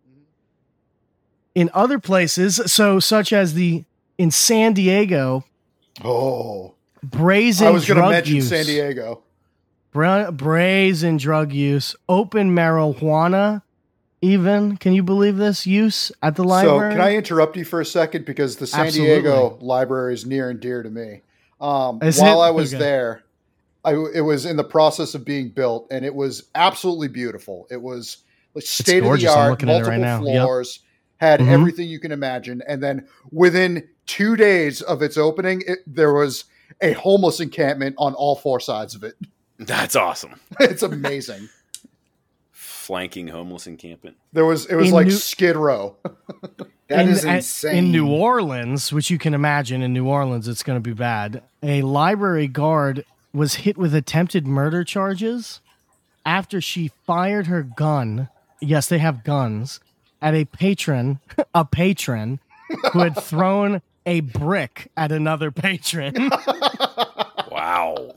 In other places, so such as the in San Diego, Oh, brazen I was going to drug mention use, San Diego. bra- brazen drug use, open marijuana, even, can you believe this, use at the library? So can I interrupt you for a second? Because the San Absolutely. Diego library is near and dear to me. Um, Is while it? I was Okay. there, I, it was in the process of being built, and it was absolutely beautiful. It was like state of the gorgeous. I'm art, looking at it multiple right now. Yep. floors, had Mhm. everything you can imagine. And then within two days of its opening, it, there was a homeless encampment on all four sides of it. That's awesome. It's amazing. Flanking homeless encampment. There was it was In like New- Skid Row. That in, is at- insane. In New Orleans, which you can imagine, in New Orleans, it's going to be bad. A library guard was hit with attempted murder charges after she fired her gun. Yes, they have guns at a patron, a patron who had thrown a brick at another patron. Wow.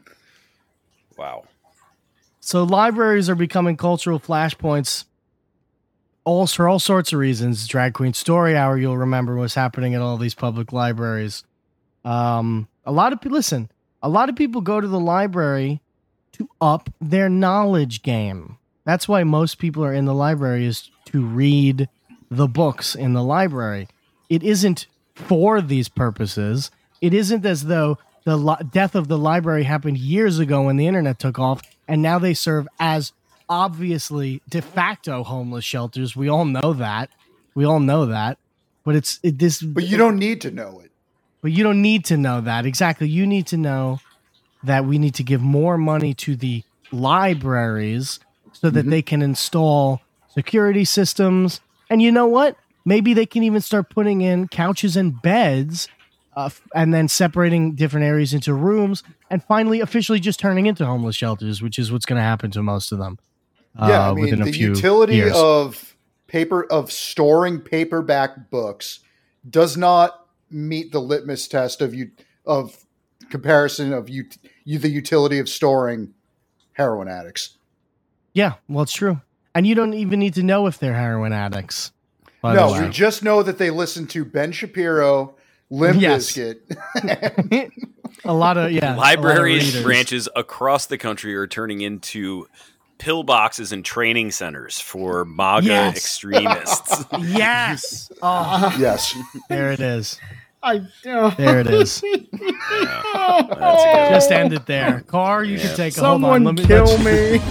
Wow. So libraries are becoming cultural flashpoints all for all sorts of reasons. Drag Queen Story Hour, you'll remember, was happening at all these public libraries. Um, a lot of people, listen, a lot of people go to the library to up their knowledge game. That's why most people are in the library, is to read the books in the library. It isn't for these purposes. It isn't as though the li- death of the library happened years ago when the internet took off, and now they serve as obviously de facto homeless shelters. We all know that. We all know that. But it's it, this. But you don't need to know it. But you don't need to know that. Exactly. You need to know that we need to give more money to the libraries so that Mm-hmm. they can install security systems. And you know what? Maybe they can even start putting in couches and beds uh, f- and then separating different areas into rooms and finally officially just turning into homeless shelters, which is what's going to happen to most of them. Yeah, uh, I mean within a the few utility years. of paper of storing paperback books does not meet the litmus test of you of comparison of you, you the utility of storing heroin addicts. Yeah, well, it's true. And you don't even need to know if they're heroin addicts. By no, the way. we just know that they listen to Ben Shapiro, Limp Yes. Bizkit. a lot of yeah. a lot of Libraries readers. branches across the country are turning into pillboxes and training centers for MAGA Yes. extremists. Yes. Oh, Yes. there it is. I, uh, There it is. That's a good Just end it there. Car, you Yeah. can take a hold on. someone Let me, kill let's- me.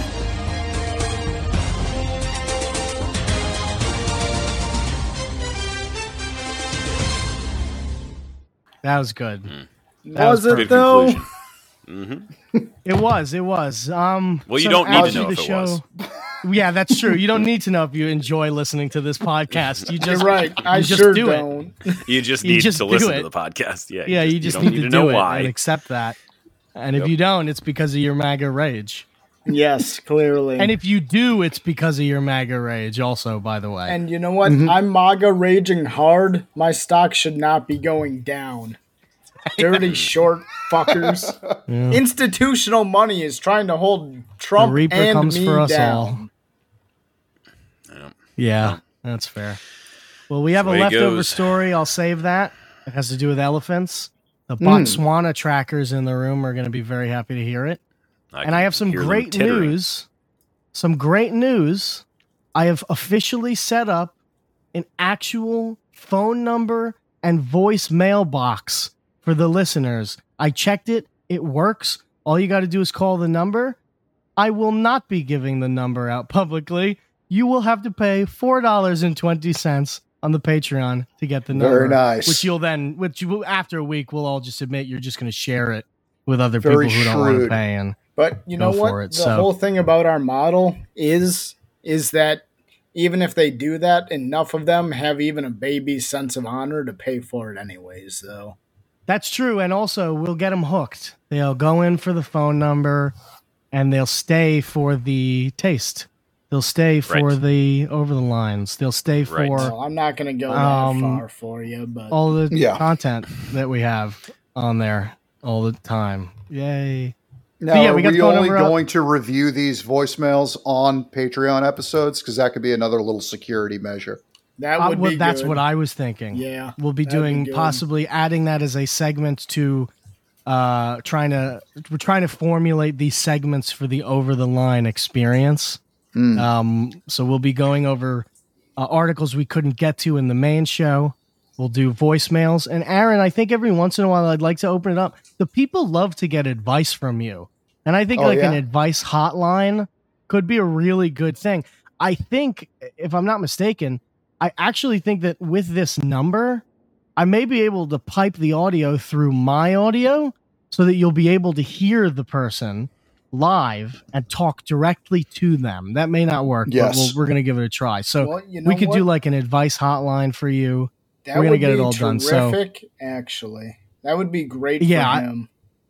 That was good. That Was was it Good though? conclusion. hmm It was. It was. Um. Well, you so don't need to after know the if it show- was. Yeah, that's true. You don't need to know if you enjoy listening to this podcast. You You're just right. I you just sure do it. don't. You just You need just to do listen it. to the podcast. Yeah, Yeah, you just don't need, need to, to know do it why. and accept that. And if Yep. you don't, it's because of your MAGA rage. Yes, clearly. And if you do, it's because of your MAGA rage also, by the way. And you know what? Mm-hmm. I'm MAGA raging hard. My stock should not be going down. Dirty short fuckers. Yeah. Institutional money is trying to hold Trump The Reaper and comes me for us down. all. Yeah, that's fair. Well, we have That's a the way it leftover goes. story. I'll save that. It has to do with elephants. The Hmm. Botswana trackers in the room are going to be very happy to hear it. I And can I have some hear them great tittering. news. Some great news. I have officially set up an actual phone number and voice mailbox for the listeners. I checked it. It works. All you got to do is call the number. I will not be giving the number out publicly. You will have to pay four dollars and twenty cents on the Patreon to get the number. Very nice. Which you'll then, which you will, after a week, we'll all just admit you're just going to share it with other Very people who don't want to shrewd. pay. And But you know Go what? for it, the so- whole thing about our model is is that even if they do that, enough of them have even a baby's sense of honor to pay for it anyways, though. that's true. And also, we'll get them hooked. They'll go in for the phone number and they'll stay for the taste. They'll stay for Right. the over the lines. They'll stay for Right. Well, I'm not going to go that Um, far for you, but all the Yeah. content that we have on there all the time. Yay. Now, yeah, are we we, got the phone only number up. going to review these voicemails on Patreon episodes? Because that could be another little security measure. that Uh, would well, be that's good. what I was thinking. Yeah, We'll be that'd be doing good. possibly adding that as a segment to uh trying to we're trying to formulate these segments for the over the line experience. Mm. Um so we'll be going over uh, articles we couldn't get to in the main show. We'll do voicemails. And Aaron, I think every once in a while I'd like to open it up. The people love to get advice from you. And I think Oh, like an yeah? advice hotline could be a really good thing. I think, if I'm not mistaken, I actually think that with this number, I may be able to pipe the audio through my audio so that you'll be able to hear the person live and talk directly to them. That may not work, Yes. but we'll, we're going to give it a try. So Well, you know we could do what? like an advice hotline for you. That we're gonna would get it be all done, so- Terrific, actually. That would be great Yeah, for I- him.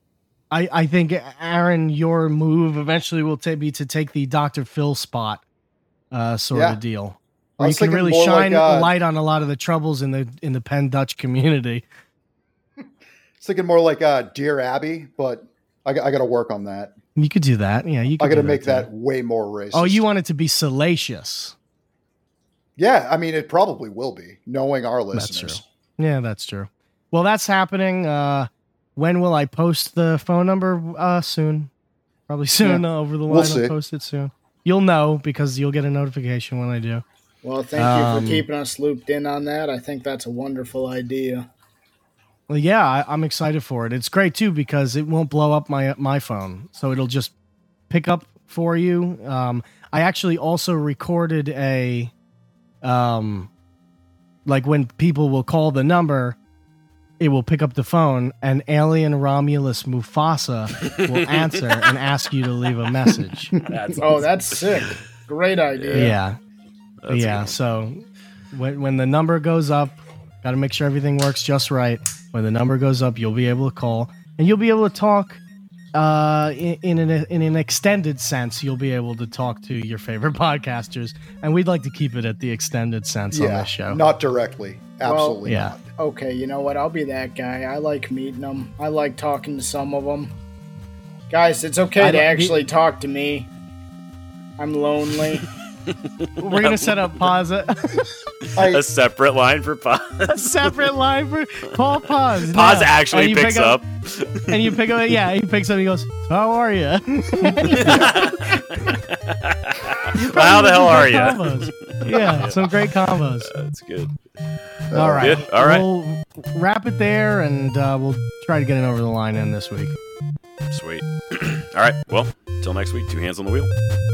I, I think, Aaron, your move eventually will ta- be to take the Doctor Phil spot uh, sort Yeah. of deal. I Where you was can thinking really more shine like, uh, a light on a lot of the troubles in the in the Penn Dutch community. It's thinking more like uh, Dear Abby, but I, got to work on that. You could do that. Yeah, you could I got to do make too. that way more racist. Oh, you want it to be salacious. Yeah, I mean, it probably will be, knowing our That's listeners. true. Yeah, that's true. Well, that's happening. Uh, when will I post the phone number? Uh, soon. Probably soon. Uh, over the line. We'll I'll see. post it soon. You'll know because you'll get a notification when I do. Well, thank Um, you for keeping us looped in on that. I think that's a wonderful idea. Well, yeah, I, I'm excited for it. It's great too because it won't blow up my my phone, so it'll just pick up for you. Um, I actually also recorded a, um, like when people will call the number, it will pick up the phone, and Alien Romulus Mufasa will answer and ask you to leave a message. That's Oh, that's sick. Great idea. Yeah, That's a yeah. good one. So when when the number goes up, got to make sure everything works just right. When the number goes up, you'll be able to call and you'll be able to talk uh, in, in an in an extended sense. You'll be able to talk to your favorite podcasters, and we'd like to keep it at the extended sense on Yeah, this show. not directly. Absolutely yeah. not. Okay, you know what? I'll be that guy. I like meeting them. I like talking to some of them. Guys, it's okay I to don't- actually talk to me. I'm lonely. We're gonna set up pause a, I, a separate line for pause. a separate line for call pause. Pause now. actually And you picks pick up. and you pick up. Yeah, he picks up. He goes, "How are you?" Well, how the hell are you? Combos. Yeah, some great combos. That's good. All right. Good. All right. We'll wrap it there, and uh, we'll try to get it over the line in this week. Sweet. All right. Well, until next week, two hands on the wheel.